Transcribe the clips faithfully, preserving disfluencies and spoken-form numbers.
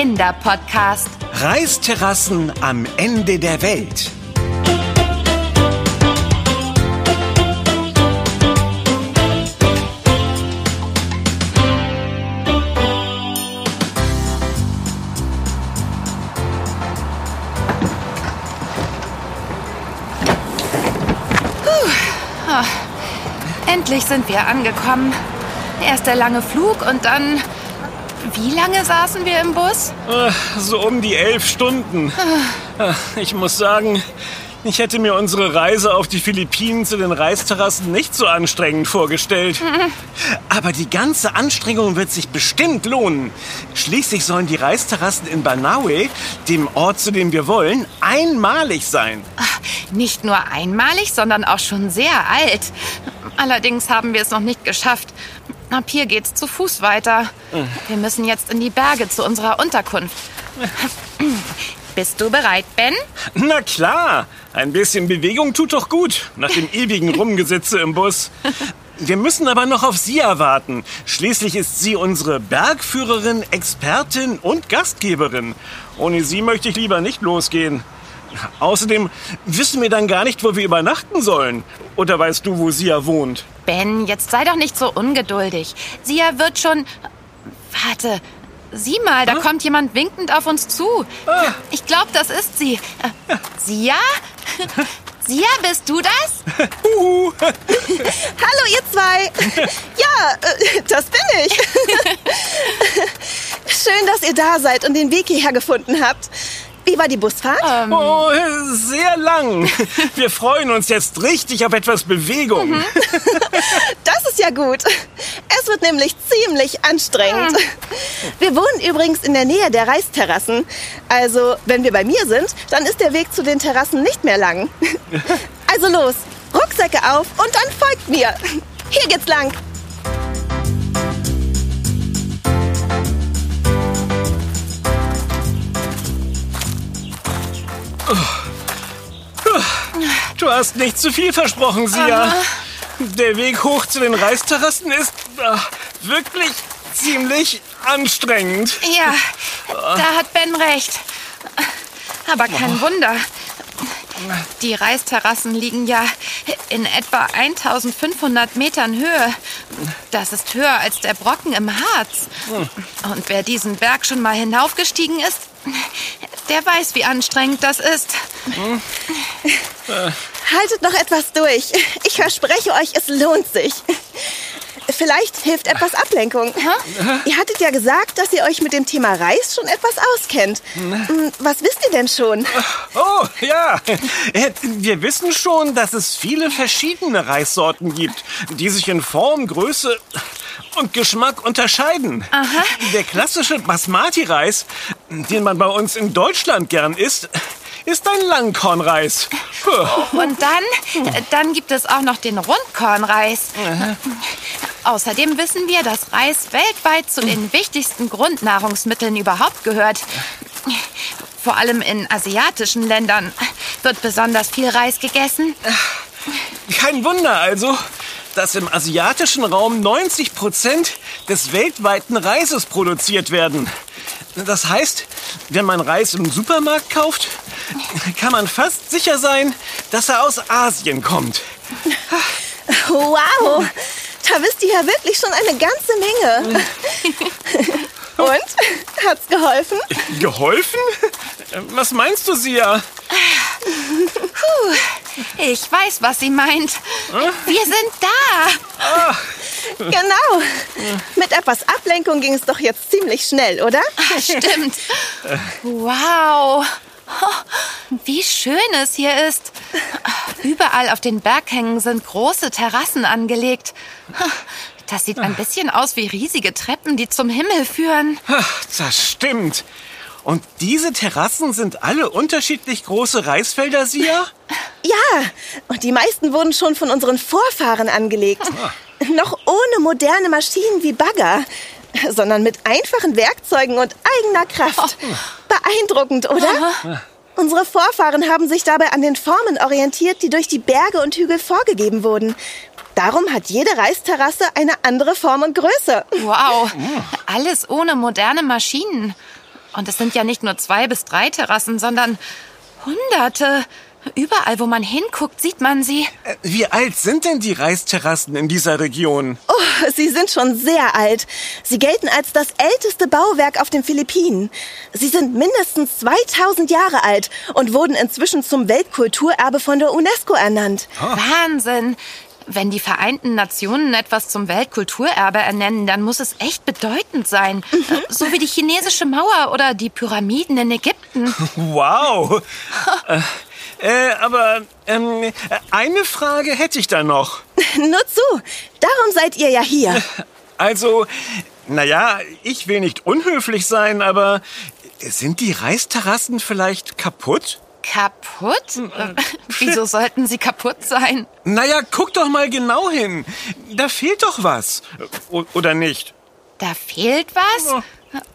Kinderpodcast. Reisterrassen am Ende der Welt. Oh, endlich sind wir angekommen. Erst der lange Flug und dann... Wie lange saßen wir im Bus? So um die elf Stunden. Ich muss sagen, ich hätte mir unsere Reise auf die Philippinen zu den Reisterrassen nicht so anstrengend vorgestellt. Aber die ganze Anstrengung wird sich bestimmt lohnen. Schließlich sollen die Reisterrassen in Banaue, dem Ort, zu dem wir wollen, einmalig sein. Nicht nur einmalig, sondern auch schon sehr alt. Allerdings haben wir es noch nicht geschafft. Ab hier geht's zu Fuß weiter. Wir müssen jetzt in die Berge zu unserer Unterkunft. Bist du bereit, Ben? Na klar, ein bisschen Bewegung tut doch gut, nach dem ewigen Rumgesitze im Bus. Wir müssen aber noch auf Sia warten. Schließlich ist sie unsere Bergführerin, Expertin und Gastgeberin. Ohne sie möchte ich lieber nicht losgehen. Außerdem wissen wir dann gar nicht, wo wir übernachten sollen. Oder weißt du, wo Sia wohnt? Ben, jetzt sei doch nicht so ungeduldig. Sia wird schon... Warte, sieh mal, da ah? kommt jemand winkend auf uns zu. Ah. Ich glaube, das ist sie. Äh, Sia? Sia, bist du das? Uh. Hallo, ihr zwei. Ja, äh, das bin ich. Schön, dass ihr da seid und den Weg hierher gefunden habt. Wie war die Busfahrt? Ähm. Oh, sehr lang. Wir freuen uns jetzt richtig auf etwas Bewegung. Mhm. Das ist ja gut. Es wird nämlich ziemlich anstrengend. Wir wohnen übrigens in der Nähe der Reisterrassen. Also, wenn wir bei mir sind, dann ist der Weg zu den Terrassen nicht mehr lang. Also los, Rucksäcke auf und dann folgt mir. Hier geht's lang. Du hast nicht zu viel versprochen, Sia. Aha. Der Weg hoch zu den Reisterrassen ist ach, wirklich ziemlich anstrengend. Ja, da hat Ben recht. Aber kein Wunder. Die Reisterrassen liegen ja in etwa eintausendfünfhundert Metern Höhe. Das ist höher als der Brocken im Harz. Und wer diesen Berg schon mal hinaufgestiegen ist, der weiß, wie anstrengend das ist. Hm. Äh. Haltet noch etwas durch. Ich verspreche euch, es lohnt sich. Vielleicht hilft etwas Ablenkung. Huh? Ihr hattet ja gesagt, dass ihr euch mit dem Thema Reis schon etwas auskennt. Was wisst ihr denn schon? Oh, ja. Wir wissen schon, dass es viele verschiedene Reissorten gibt, die sich in Form, Größe und Geschmack unterscheiden. Aha. Der klassische Basmati-Reis, den man bei uns in Deutschland gern isst, ist ein Langkornreis. Und dann, dann gibt es auch noch den Rundkornreis. Aha. Außerdem wissen wir, dass Reis weltweit zu den wichtigsten Grundnahrungsmitteln überhaupt gehört. Vor allem in asiatischen Ländern wird besonders viel Reis gegessen. Kein Wunder also, dass im asiatischen Raum neunzig Prozent des weltweiten Reises produziert werden. Das heißt, wenn man Reis im Supermarkt kauft, kann man fast sicher sein, dass er aus Asien kommt. Wow, da wisst ihr ja wirklich schon eine ganze Menge. Und? Hat's geholfen? Geholfen? Was meinst du, Sia? Puh, ich weiß, was sie meint. Wir sind da. Ah. Genau. Mit etwas Ablenkung ging es doch jetzt ziemlich schnell, oder? Stimmt. Wow. Wie schön es hier ist. Überall auf den Berghängen sind große Terrassen angelegt. Das sieht ein bisschen aus wie riesige Treppen, die zum Himmel führen. Das stimmt. Und diese Terrassen sind alle unterschiedlich große Reisfelder, Sia? Ja, und die meisten wurden schon von unseren Vorfahren angelegt. Ah. Noch ohne moderne Maschinen wie Bagger, sondern mit einfachen Werkzeugen und eigener Kraft. Oh. Beeindruckend, oder? Aha. Unsere Vorfahren haben sich dabei an den Formen orientiert, die durch die Berge und Hügel vorgegeben wurden. Darum hat jede Reisterrasse eine andere Form und Größe. Wow, alles ohne moderne Maschinen. Und es sind ja nicht nur zwei bis drei Terrassen, sondern Hunderte. Überall, wo man hinguckt, sieht man sie. Wie alt sind denn die Reisterrassen in dieser Region? Oh, sie sind schon sehr alt. Sie gelten als das älteste Bauwerk auf den Philippinen. Sie sind mindestens zweitausend Jahre alt und wurden inzwischen zum Weltkulturerbe von der UNESCO ernannt. Oh. Wahnsinn! Wenn die Vereinten Nationen etwas zum Weltkulturerbe ernennen, dann muss es echt bedeutend sein. Mhm. So wie die chinesische Mauer oder die Pyramiden in Ägypten. Wow! äh, äh, aber ähm, eine Frage hätte ich da noch. Nur zu. Darum seid ihr ja hier. Also, naja, ich will nicht unhöflich sein, aber sind die Reisterrassen vielleicht kaputt? Kaputt? Äh, wieso sollten sie kaputt sein? Naja, guck doch mal genau hin. Da fehlt doch was. O- oder nicht? Da fehlt was?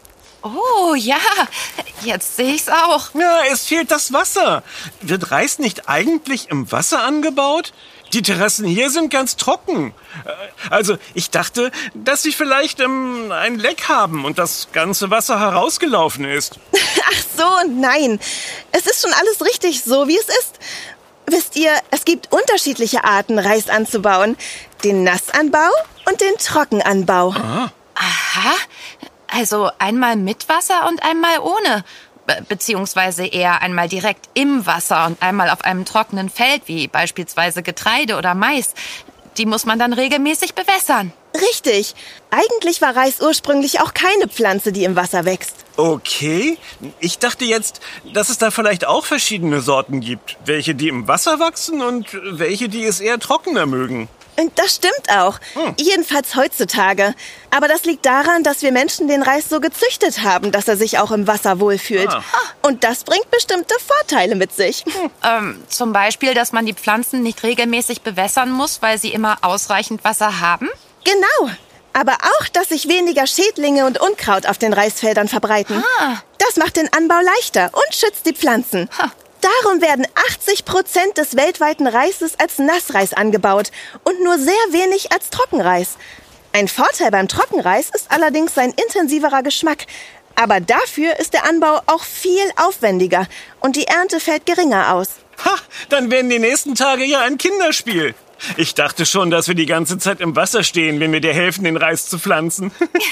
Oh, ja. Jetzt sehe ich's auch. Ja, es fehlt das Wasser. Wird Reis nicht eigentlich im Wasser angebaut? Die Terrassen hier sind ganz trocken. Also, ich dachte, dass sie vielleicht ähm, ein Leck haben und das ganze Wasser herausgelaufen ist. Ach so, nein. Es ist schon alles richtig, so wie es ist. Wisst ihr, es gibt unterschiedliche Arten, Reis anzubauen. Den Nassanbau und den Trockenanbau. Ah. Aha. Also einmal mit Wasser und einmal ohne. Be- beziehungsweise eher einmal direkt im Wasser und einmal auf einem trockenen Feld, wie beispielsweise Getreide oder Mais. Die muss man dann regelmäßig bewässern. Richtig. Eigentlich war Reis ursprünglich auch keine Pflanze, die im Wasser wächst. Okay, ich dachte jetzt, dass es da vielleicht auch verschiedene Sorten gibt. Welche, die im Wasser wachsen und welche, die es eher trockener mögen. Und das stimmt auch. Hm. Jedenfalls heutzutage. Aber das liegt daran, dass wir Menschen den Reis so gezüchtet haben, dass er sich auch im Wasser wohlfühlt. Ah. Und das bringt bestimmte Vorteile mit sich. Hm. Ähm, zum Beispiel, dass man die Pflanzen nicht regelmäßig bewässern muss, weil sie immer ausreichend Wasser haben? Genau. Aber auch, dass sich weniger Schädlinge und Unkraut auf den Reisfeldern verbreiten. Ah. Das macht den Anbau leichter und schützt die Pflanzen. Ha. Darum werden achtzig Prozent des weltweiten Reises als Nassreis angebaut und nur sehr wenig als Trockenreis. Ein Vorteil beim Trockenreis ist allerdings sein intensiverer Geschmack. Aber dafür ist der Anbau auch viel aufwendiger und die Ernte fällt geringer aus. Ha, dann werden die nächsten Tage ja ein Kinderspiel. Ich dachte schon, dass wir die ganze Zeit im Wasser stehen, wenn wir dir helfen, den Reis zu pflanzen.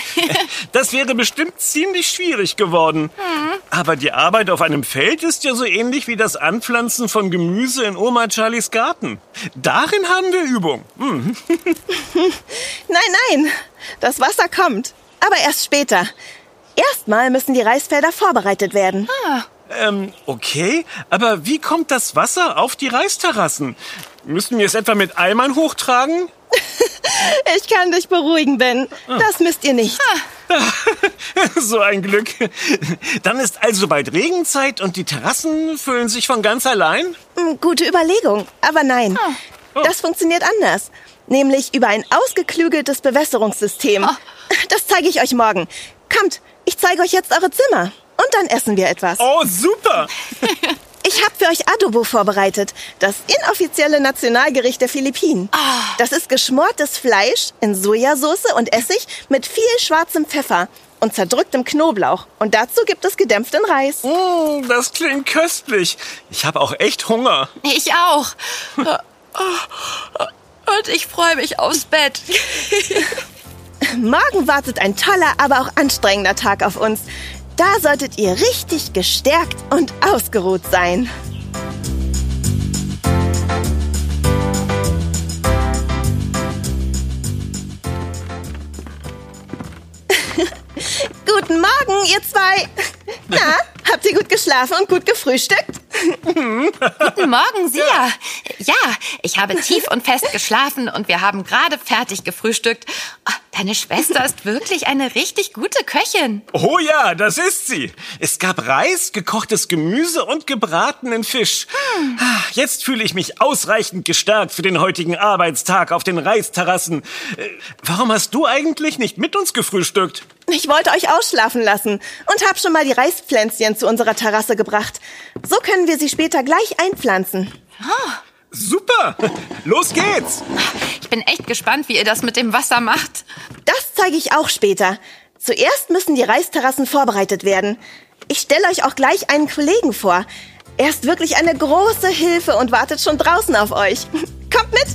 Das wäre bestimmt ziemlich schwierig geworden. Mhm. Aber die Arbeit auf einem Feld ist ja so ähnlich wie das Anpflanzen von Gemüse in Oma Charlies Garten. Darin haben wir Übung. Mhm. Nein, nein, das Wasser kommt. Aber erst später. Erstmal müssen die Reisfelder vorbereitet werden. Ah. Ähm, okay, aber wie kommt das Wasser auf die Reisterrassen? Müssen wir es etwa mit Eimern hochtragen? Ich kann dich beruhigen, Ben. Das müsst ihr nicht. So ein Glück. Dann ist also bald Regenzeit und die Terrassen füllen sich von ganz allein? Gute Überlegung, aber nein. Oh. Das funktioniert anders. Nämlich über ein ausgeklügeltes Bewässerungssystem. Oh. Das zeige ich euch morgen. Kommt, ich zeige euch jetzt eure Zimmer. Und dann essen wir etwas. Oh, super! Ich habe für euch Adobo vorbereitet, das inoffizielle Nationalgericht der Philippinen. Oh. Das ist geschmortes Fleisch in Sojasauce und Essig mit viel schwarzem Pfeffer und zerdrücktem Knoblauch. Und dazu gibt es gedämpften Reis. Mm, das klingt köstlich. Ich habe auch echt Hunger. Ich auch. Und ich freue mich aufs Bett. Morgen wartet ein toller, aber auch anstrengender Tag auf uns. Da solltet ihr richtig gestärkt und ausgeruht sein. Guten Morgen, ihr zwei. Na, habt ihr gut geschlafen und gut gefrühstückt? Guten Morgen, Sia. Ja, ich habe tief und fest geschlafen und wir haben gerade fertig gefrühstückt. Oh, deine Schwester ist wirklich eine richtig gute Köchin. Oh ja, das ist sie. Es gab Reis, gekochtes Gemüse und gebratenen Fisch. Hm. Jetzt fühle ich mich ausreichend gestärkt für den heutigen Arbeitstag auf den Reisterrassen. Warum hast du eigentlich nicht mit uns gefrühstückt? Ich wollte euch ausschlafen lassen und habe schon mal die Reispflänzchen zu unserer Terrasse gebracht. So können wir sie später gleich einpflanzen. Oh. Super! Los geht's! Ich bin echt gespannt, wie ihr das mit dem Wasser macht. Das zeige ich auch später. Zuerst müssen die Reisterrassen vorbereitet werden. Ich stelle euch auch gleich einen Kollegen vor. Er ist wirklich eine große Hilfe und wartet schon draußen auf euch. Kommt mit!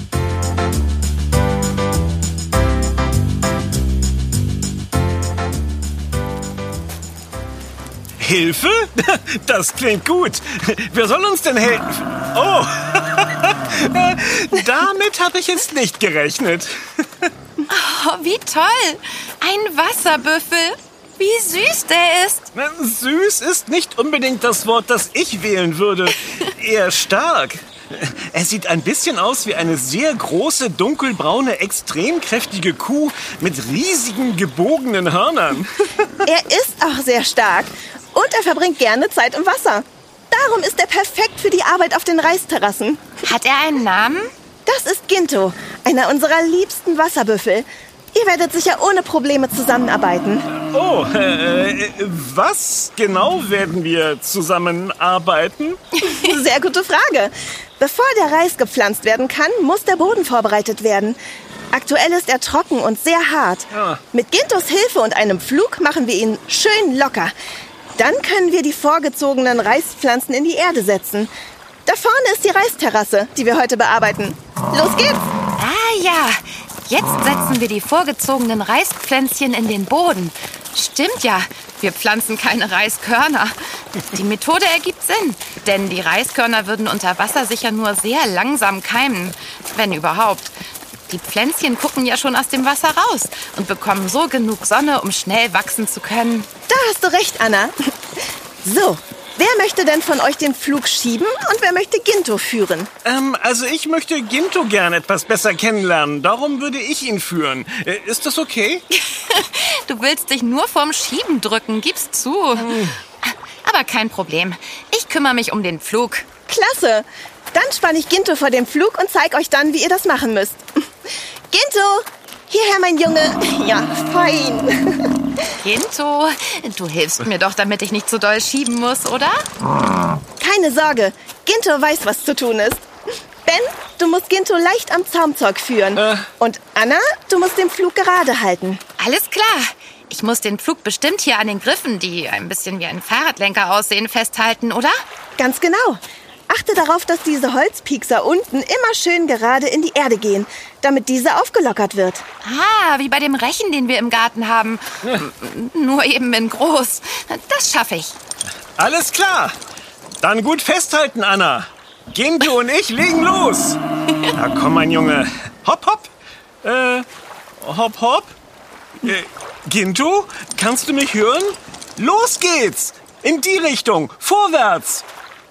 Hilfe? Das klingt gut. Wer soll uns denn helfen? Oh, damit habe ich jetzt nicht gerechnet. Oh, wie toll! Ein Wasserbüffel. Wie süß der ist. Süß ist nicht unbedingt das Wort, das ich wählen würde. Eher stark. Er sieht ein bisschen aus wie eine sehr große, dunkelbraune, extrem kräftige Kuh mit riesigen, gebogenen Hörnern. Er ist auch sehr stark und er verbringt gerne Zeit im Wasser. Darum ist er perfekt für die Arbeit auf den Reisterrassen. Hat er einen Namen? Das ist Ginto, einer unserer liebsten Wasserbüffel. Ihr werdet sicher ohne Probleme zusammenarbeiten. Oh, äh, was genau werden wir zusammenarbeiten? Sehr gute Frage. Bevor der Reis gepflanzt werden kann, muss der Boden vorbereitet werden. Aktuell ist er trocken und sehr hart. Ja. Mit Gintos Hilfe und einem Pflug machen wir ihn schön locker. Dann können wir die vorgezogenen Reispflanzen in die Erde setzen. Da vorne ist die Reisterrasse, die wir heute bearbeiten. Los geht's! Ah ja, jetzt setzen wir die vorgezogenen Reispflänzchen in den Boden. Stimmt ja, wir pflanzen keine Reiskörner. Die Methode ergibt Sinn, denn die Reiskörner würden unter Wasser sicher nur sehr langsam keimen, wenn überhaupt. Die Pflänzchen gucken ja schon aus dem Wasser raus und bekommen so genug Sonne, um schnell wachsen zu können. Da hast du recht, Anna. So, wer möchte denn von euch den Pflug schieben und wer möchte Ginto führen? Ähm, also ich möchte Ginto gern etwas besser kennenlernen. Darum würde ich ihn führen. Äh, ist das okay? Du willst dich nur vorm Schieben drücken, gib's zu. Hm. Aber kein Problem. Ich kümmere mich um den Pflug. Klasse. Dann spanne ich Ginto vor dem Pflug und zeige euch dann, wie ihr das machen müsst. Ginto, hierher, mein Junge. Ja, fein. Ginto, du hilfst mir doch, damit ich nicht so doll schieben muss, oder? Keine Sorge, Ginto weiß, was zu tun ist. Ben, du musst Ginto leicht am Zaumzeug führen. Äh. Und Anna, du musst den Pflug gerade halten. Alles klar. Ich muss den Pflug bestimmt hier an den Griffen, die ein bisschen wie ein Fahrradlenker aussehen, festhalten, oder? Ganz genau. Achte darauf, dass diese Holzpiekser unten immer schön gerade in die Erde gehen, damit diese aufgelockert wird. Ah, wie bei dem Rechen, den wir im Garten haben. Ja. Nur eben in groß. Das schaffe ich. Alles klar. Dann gut festhalten, Anna. Ginto und ich legen los. Na komm, mein Junge. Hopp, hopp. Äh, hopp, hopp. Äh, Ginto, kannst du mich hören? Los geht's. In die Richtung. Vorwärts.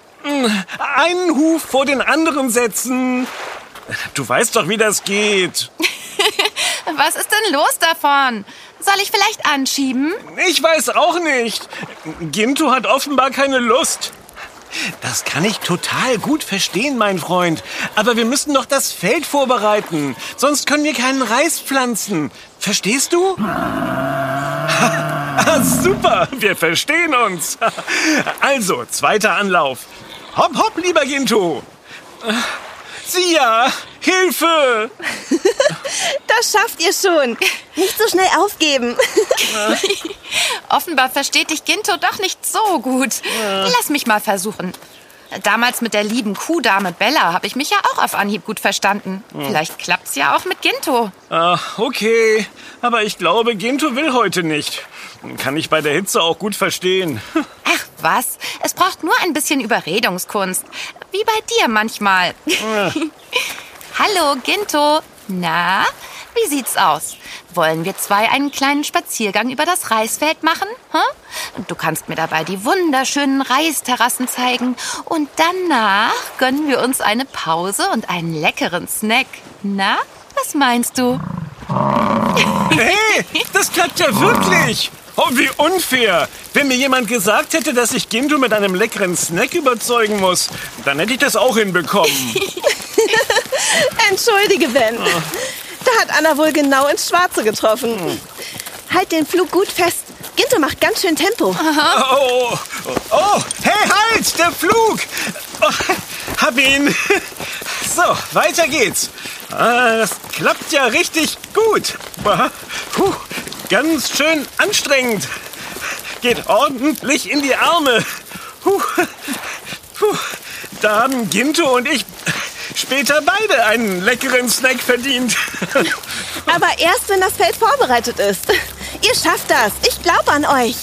Einen Huf vor den anderen setzen. Du weißt doch, wie das geht. Was ist denn los davon? Soll ich vielleicht anschieben? Ich weiß auch nicht. Ginto hat offenbar keine Lust. Das kann ich total gut verstehen, mein Freund. Aber wir müssen noch das Feld vorbereiten. Sonst können wir keinen Reis pflanzen. Verstehst du? Super, wir verstehen uns. Also, zweiter Anlauf. Hopp, hopp, lieber Ginto. Sia, Hilfe! Das schafft ihr schon. Nicht so schnell aufgeben. Offenbar versteht dich Ginto doch nicht so gut. Lass mich mal versuchen. Damals mit der lieben Kuhdame Bella habe ich mich ja auch auf Anhieb gut verstanden. Vielleicht klappt's ja auch mit Ginto. Ach, okay. Aber ich glaube, Ginto will heute nicht. Kann ich bei der Hitze auch gut verstehen. Ach was, es braucht nur ein bisschen Überredungskunst. Wie bei dir manchmal. Ja. Hallo, Ginto. Na, wie sieht's aus? Wollen wir zwei einen kleinen Spaziergang über das Reisfeld machen? Hm? Du kannst mir dabei die wunderschönen Reisterrassen zeigen. Und danach gönnen wir uns eine Pause und einen leckeren Snack. Na, was meinst du? Hey, das klappt ja wirklich. Oh, wie unfair. Wenn mir jemand gesagt hätte, dass ich Ginto mit einem leckeren Snack überzeugen muss, dann hätte ich das auch hinbekommen. Entschuldige, Ben. Oh. Da hat Anna wohl genau ins Schwarze getroffen. Hm. Halt den Flug gut fest. Ginto macht ganz schön Tempo. Oh, oh, oh, hey, halt, der Flug. Oh, hab ihn. So, weiter geht's. Ah, das klappt ja richtig gut. Puh, ganz schön anstrengend. geht ordentlich in die Arme. Puh. Puh. Da haben Ginto und ich später beide einen leckeren Snack verdient. Aber erst, wenn das Feld vorbereitet ist. Ihr schafft das. Ich glaube an euch.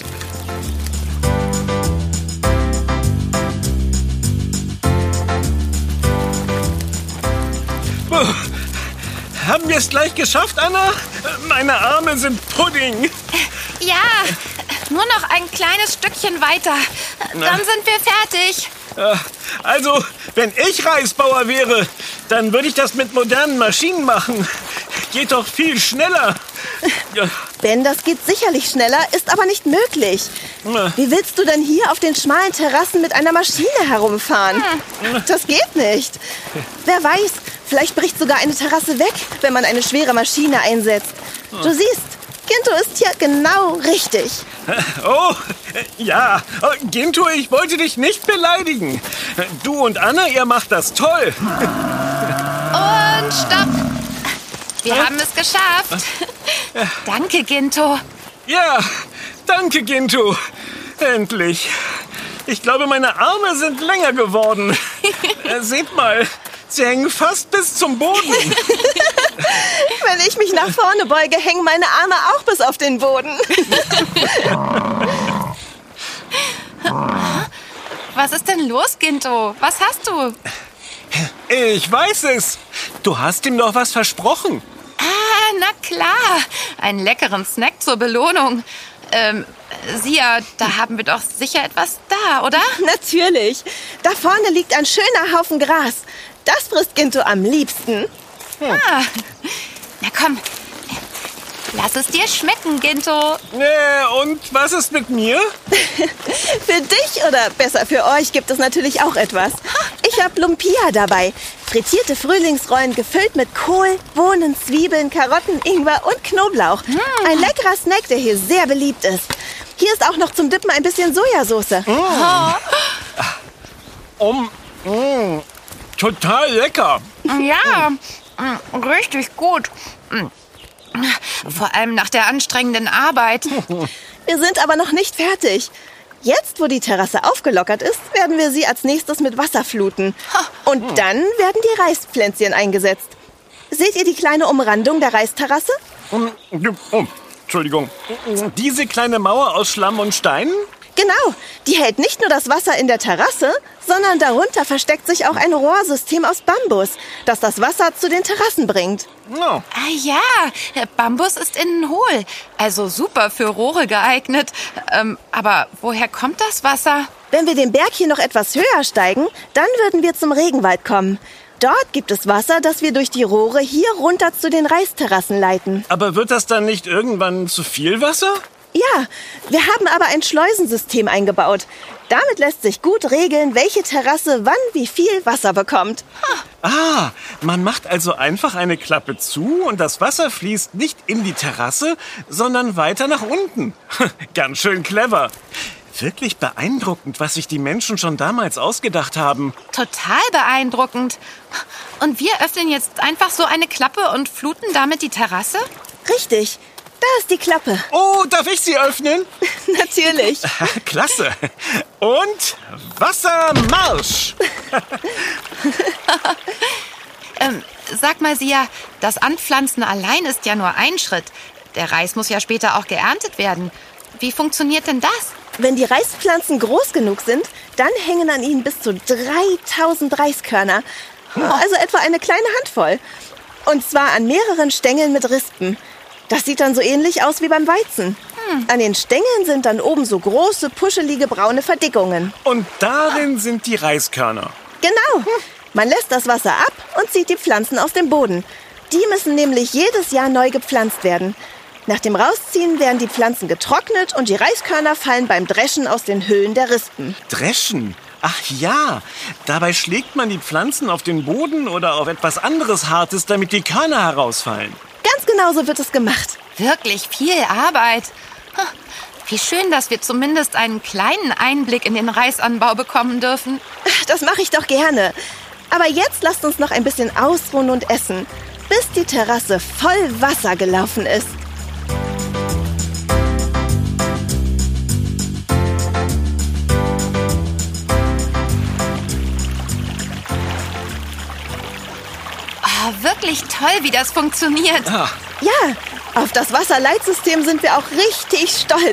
Haben wir es gleich geschafft, Anna? Meine Arme sind Pudding. Ja, nur noch ein kleines Stückchen weiter. Dann sind wir fertig. Also, wenn ich Reisbauer wäre, dann würde ich das mit modernen Maschinen machen. Geht doch viel schneller. Ben, das geht sicherlich schneller, ist aber nicht möglich. Wie willst du denn hier auf den schmalen Terrassen mit einer Maschine herumfahren? Das geht nicht. Wer weiß, vielleicht bricht sogar eine Terrasse weg, wenn man eine schwere Maschine einsetzt. Du siehst, Ginto ist hier genau richtig. Oh, ja. Ginto, ich wollte dich nicht beleidigen. Du und Anna, ihr macht das toll. Und stopp. Wir haben es geschafft. Danke, Ginto. Ja, danke, Ginto. Endlich. Ich glaube, meine Arme sind länger geworden. Seht mal, sie hängen fast bis zum Boden. Wenn ich mich nach vorne beuge, hängen meine Arme auch bis auf den Boden. Was ist denn los, Ginto? Was hast du? Ich weiß es. Du hast ihm doch was versprochen. Ah, na klar. Einen leckeren Snack zur Belohnung. Ähm, Sia, da haben wir doch sicher etwas da, oder? Natürlich. Da vorne liegt ein schöner Haufen Gras. Das frisst Ginto am liebsten. Hm. Ah. Na komm, lass es dir schmecken, Ginto. Äh, und was ist mit mir? Für dich oder besser für euch gibt es natürlich auch etwas. Ich habe Lumpia dabei. Frittierte Frühlingsrollen gefüllt mit Kohl, Bohnen, Zwiebeln, Karotten, Ingwer und Knoblauch. Mm. Ein leckerer Snack, der hier sehr beliebt ist. Hier ist auch noch zum Dippen ein bisschen Sojasauce. Mm. Oh. Um, mm. Total lecker. Ja, richtig gut. Vor allem nach der anstrengenden Arbeit. Wir sind aber noch nicht fertig. Jetzt, wo die Terrasse aufgelockert ist, werden wir sie als nächstes mit Wasser fluten. Und dann werden die Reispflänzchen eingesetzt. Seht ihr die kleine Umrandung der Reisterrasse? Oh, Entschuldigung. Diese kleine Mauer aus Schlamm und Steinen? Genau. Die hält nicht nur das Wasser in der Terrasse, sondern darunter versteckt sich auch ein Rohrsystem aus Bambus, das das Wasser zu den Terrassen bringt. Oh. Ah ja, Bambus ist innen hohl, also super für Rohre geeignet. Ähm, aber woher kommt das Wasser? Wenn wir den Berg hier noch etwas höher steigen, dann würden wir zum Regenwald kommen. Dort gibt es Wasser, das wir durch die Rohre hier runter zu den Reisterrassen leiten. Aber wird das dann nicht irgendwann zu viel Wasser? Ja, wir haben aber ein Schleusensystem eingebaut. Damit lässt sich gut regeln, welche Terrasse wann wie viel Wasser bekommt. Ah, man macht also einfach eine Klappe zu und das Wasser fließt nicht in die Terrasse, sondern weiter nach unten. Ganz schön clever. Wirklich beeindruckend, was sich die Menschen schon damals ausgedacht haben. Total beeindruckend. Und wir öffnen jetzt einfach so eine Klappe und fluten damit die Terrasse? Richtig. Da ist die Klappe. Oh, darf ich sie öffnen? Natürlich. Klasse. Und Wassermarsch. ähm, sag mal, Sia, das Anpflanzen allein ist ja nur ein Schritt. Der Reis muss ja später auch geerntet werden. Wie funktioniert denn das? Wenn die Reispflanzen groß genug sind, dann hängen an ihnen bis zu dreitausend Reiskörner. Also etwa eine kleine Handvoll. Und zwar an mehreren Stängeln mit Rispen. Das sieht dann so ähnlich aus wie beim Weizen. Hm. An den Stängeln sind dann oben so große, puschelige, braune Verdickungen. Und darin sind die Reiskörner. Genau. Man lässt das Wasser ab und zieht die Pflanzen aus dem Boden. Die müssen nämlich jedes Jahr neu gepflanzt werden. Nach dem Rausziehen werden die Pflanzen getrocknet und die Reiskörner fallen beim Dreschen aus den Hüllen der Rispen. Dreschen? Ach ja, dabei schlägt man die Pflanzen auf den Boden oder auf etwas anderes Hartes, damit die Körner herausfallen. Ganz genau so wird es gemacht. Wirklich viel Arbeit. Wie schön, dass wir zumindest einen kleinen Einblick in den Reisanbau bekommen dürfen. Das mache ich doch gerne. Aber jetzt lasst uns noch ein bisschen ausruhen und essen, bis die Terrasse voll Wasser gelaufen ist. wirklich toll, wie das funktioniert. Ah. Ja, auf das Wasserleitsystem sind wir auch richtig stolz.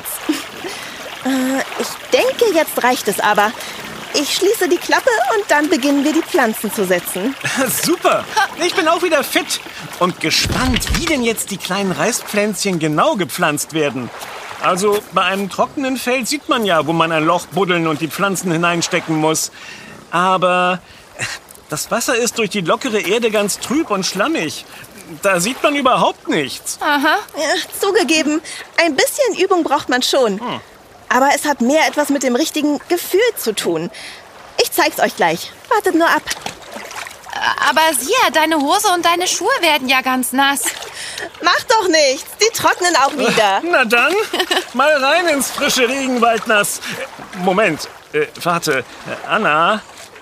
äh, ich denke, jetzt reicht es aber. Ich schließe die Klappe und dann beginnen wir, die Pflanzen zu setzen. Super, ich bin auch wieder fit und gespannt, wie denn jetzt die kleinen Reispflänzchen genau gepflanzt werden. Also bei einem trockenen Feld sieht man ja, wo man ein Loch buddeln und die Pflanzen hineinstecken muss. Aber das Wasser ist durch die lockere Erde ganz trüb und schlammig. Da sieht man überhaupt nichts. Aha. Ja, zugegeben, ein bisschen Übung braucht man schon. Hm. Aber es hat mehr etwas mit dem richtigen Gefühl zu tun. Ich zeig's euch gleich. Wartet nur ab. Aber Sia, deine Hose und deine Schuhe werden ja ganz nass. Macht doch nichts. Die trocknen auch wieder. Na dann, mal rein ins frische Regenwaldnass. Moment, äh, warte, Anna,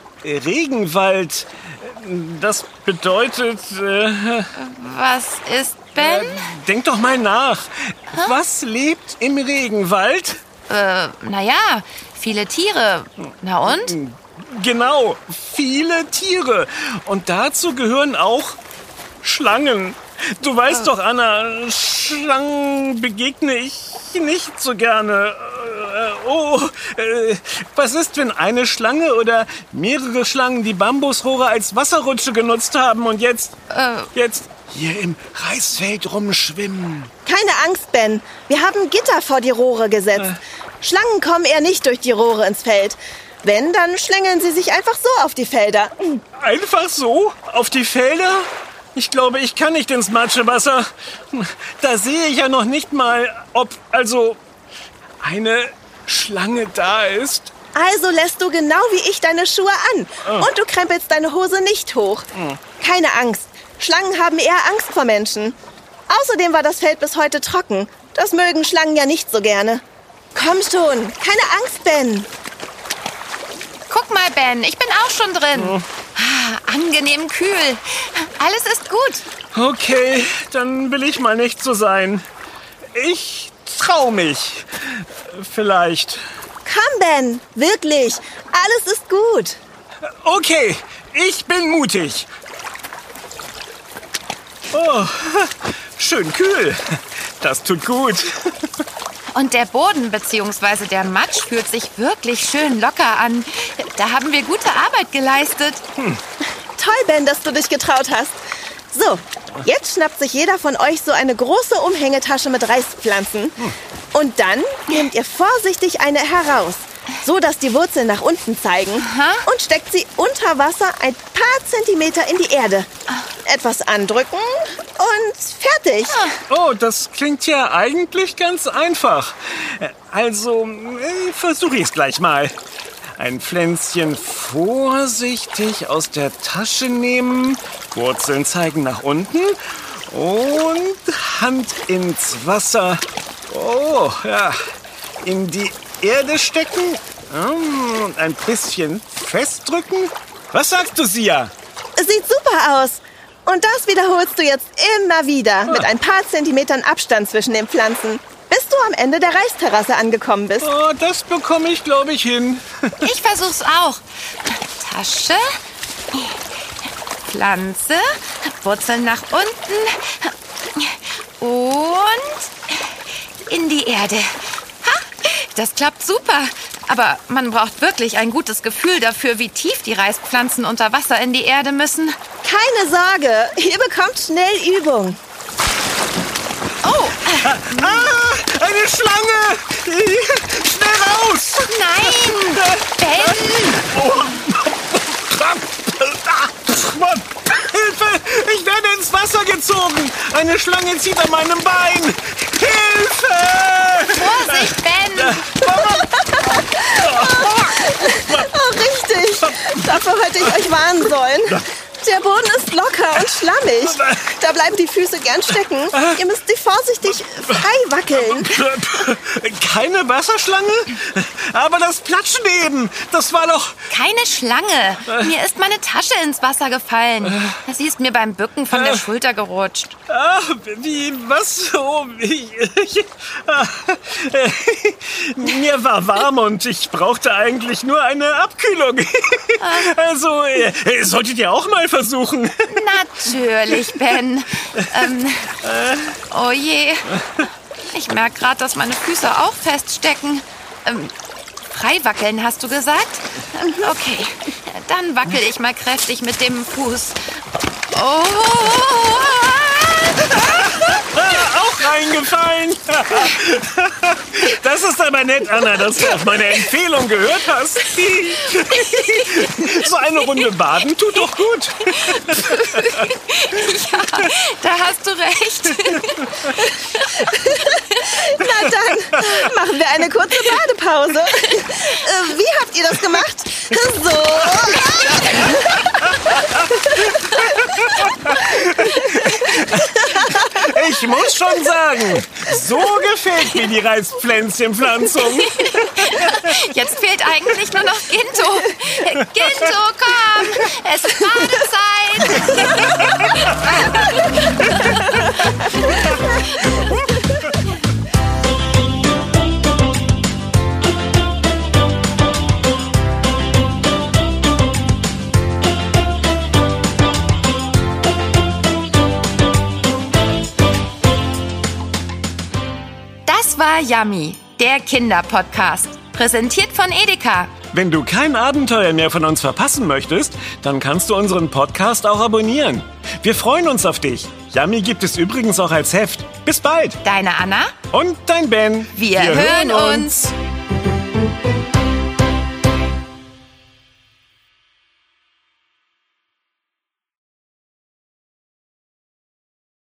Regenwald, das bedeutet... Äh, Was ist Ben? äh, denk doch mal nach. Was lebt im Regenwald? Äh, naja, viele Tiere. Na und? Genau, viele Tiere. Und dazu gehören auch Schlangen. Du weißt doch, Anna, Schlangen begegne ich nicht so gerne. Äh, oh, äh, was ist, wenn eine Schlange oder mehrere Schlangen die Bambusrohre als Wasserrutsche genutzt haben und jetzt, Äh. jetzt hier im Reisfeld rumschwimmen? Keine Angst, Ben. Wir haben Gitter vor die Rohre gesetzt. Schlangen kommen eher nicht durch die Rohre ins Feld. Wenn, dann schlängeln sie sich einfach so auf die Felder. Einfach so? Auf die Felder? Ich glaube, ich kann nicht ins Matschewasser. Da sehe ich ja noch nicht mal, ob also eine Schlange da ist. Also lässt du genau wie ich deine Schuhe an. Und du krempelst deine Hose nicht hoch. Keine Angst. Schlangen haben eher Angst vor Menschen. Außerdem war das Feld bis heute trocken. Das mögen Schlangen ja nicht so gerne. Komm schon. Keine Angst, Ben. Guck mal, Ben, ich bin auch schon drin. Ah, angenehm kühl. Alles ist gut. Okay, dann will ich mal nicht so sein. Ich trau mich. Vielleicht. Komm, Ben. Wirklich. Alles ist gut. Okay, ich bin mutig. Oh, schön kühl. Das tut gut. Und der Boden bzw. der Matsch fühlt sich wirklich schön locker an. Da haben wir gute Arbeit geleistet. Hm. Toll, Ben, dass du dich getraut hast. So, jetzt schnappt sich jeder von euch so eine große Umhängetasche mit Reispflanzen. Und dann nehmt ihr vorsichtig eine heraus, so dass die Wurzeln nach unten zeigen. Aha. Und steckt sie unter Wasser ein paar Zentimeter in die Erde. Etwas andrücken und fertig. Oh, das klingt ja eigentlich ganz einfach. Also, versuche ich es gleich mal. Ein Pflänzchen vorsichtig aus der Tasche nehmen, Wurzeln zeigen nach unten und Hand ins Wasser. Oh, ja, in die Erde stecken und ein bisschen festdrücken. Was sagst du, Sia? Sieht super aus. Und das wiederholst du jetzt immer wieder mit ein paar Zentimetern Abstand zwischen den Pflanzen, bis du am Ende der Reisterrasse angekommen bist. Oh, das bekomme ich, glaube ich, hin. Ich versuch's auch. Tasche, Pflanze, Wurzeln nach unten und in die Erde. Ha, das klappt super. Aber man braucht wirklich ein gutes Gefühl dafür, wie tief die Reispflanzen unter Wasser in die Erde müssen. Keine Sorge, ihr bekommt schnell Übung. Oh, Ah, eine Schlange! Schnell raus! nein! Ben! Oh. Hilfe! Ich werde ins Wasser gezogen! Eine Schlange zieht an meinem Bein! Hilfe! Vorsicht, Ben! Oh, richtig. Dafür hätte ich euch warnen sollen. Der Boden ist locker und schlammig. Da bleiben die Füße gern stecken. Ihr müsst sie vorsichtig frei wackeln. Keine Wasserschlange? Aber das Platschen eben, das war doch... Keine Schlange. Mir ist meine Tasche ins Wasser gefallen. Sie ist mir beim Bücken von der Schulter gerutscht. Ah, wie, was? Oh, ich, ich, ah, äh, mir war warm und ich brauchte eigentlich nur eine Abkühlung. Also, äh, solltet ihr auch mal versuchen? Natürlich, Ben. Ähm, oh je. Ich merke gerade, dass meine Füße auch feststecken. Ähm, frei wackeln, hast du gesagt? Okay, dann wackel ich mal kräftig mit dem Fuß. Oh! Auch reingefallen. Das ist aber nett, Anna, dass du auf meine Empfehlung gehört hast. So eine Runde baden tut doch gut. Ja, da hast du recht. Na dann, machen wir eine kurze Badepause. Wie habt ihr das gemacht? So. Ich muss schon sagen, so gefällt mir die Reispflänzchenpflanzung. Jetzt fehlt eigentlich nur noch Ginto. Ginto, komm! Es ist Badezeit! Das war Yummy, der Kinderpodcast. Präsentiert von Edeka. Wenn du kein Abenteuer mehr von uns verpassen möchtest, dann kannst du unseren Podcast auch abonnieren. Wir freuen uns auf dich. Yummy gibt es übrigens auch als Heft. Bis bald. Deine Anna und dein Ben. Wir, Wir hören uns. uns.